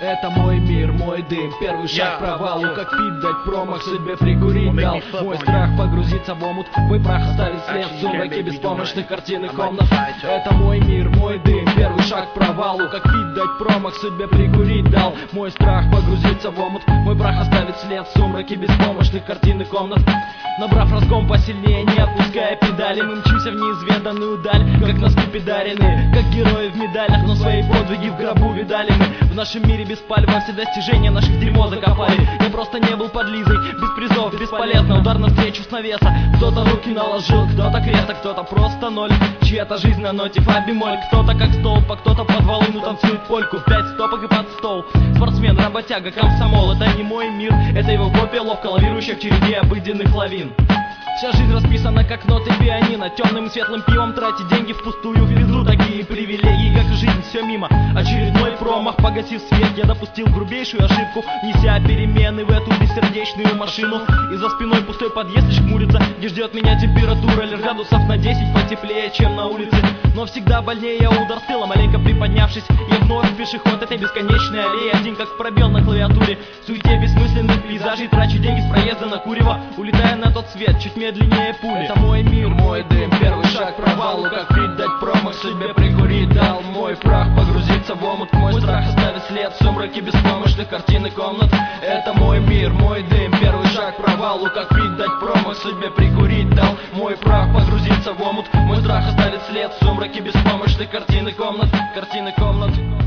Это мой мир, мой дым, первый шаг к провалу. Как пить дать промах, судьбе прикурить дал. Мой страх погрузиться в омут, мой прах оставит след в сумраке беспомощных картин и комнат. Это мой мир, мой дым, первый шаг к провалу. Как пить дать промах, судьбе прикурить дал. Мой страх погрузиться в омут, мой прах оставит след в сумраке беспомощных картин и комнат. Набрав разгон посильнее, не отпуская педали, мы мчимся в неизведанную даль, как носки педарины, как герои в медалях, но свои подвиги в гробу видали мы. В нашем мире без палева все достижения наших дерьмо закопали. Я просто не был под Лизой, без призов, бесполезно, удар навстречу с навеса. Кто-то руки наложил, кто-то крест, а кто-то просто ноль. Чья-то жизнь на ноте фа бемоль, кто-то как столб, а кто-то под волыну танцует польку в 5 стопок и под стол. Спортсмен, работяга, комсомол, это не мой мир, это его копия, ловко лавирующая в череде обыденных лавин. Вся жизнь расписана как ноты пианино. Темным и светлым пивом тратить деньги впустую. В виду такие привилегии, как жизнь, все мимо. Очередной промах, погасив свет, я допустил грубейшую ошибку, неся перемены в эту бессердечную машину. И за спиной пустой подъезд лишь хмурится, где ждет меня температура лишь градусов на 10 потеплее, чем на улице. Но всегда больнее удар с тыла, маленько приподнявшись, я вновь пешеход этой бесконечной аллеи. Один как пробел на клавиатуре, в суете бессмысленных пейзажей трачу деньги с проезда на курево, улетая на тот свет, чуть медленнее пули. Это мой мир, мой дым, первый шаг к провалу. Как пить дать промах, судьбе прикурить дал. Мой прах погрузится в омут, мой страх оставит след в сумраке беспомощных картин и комнат. Это мой мир, мой дым, первый шаг к провалу. Как пить дать промах, судьбе прикурить дал. Мой прах погрузится в омут, мой страх оставит след в сумраке беспомощных картин и комнат.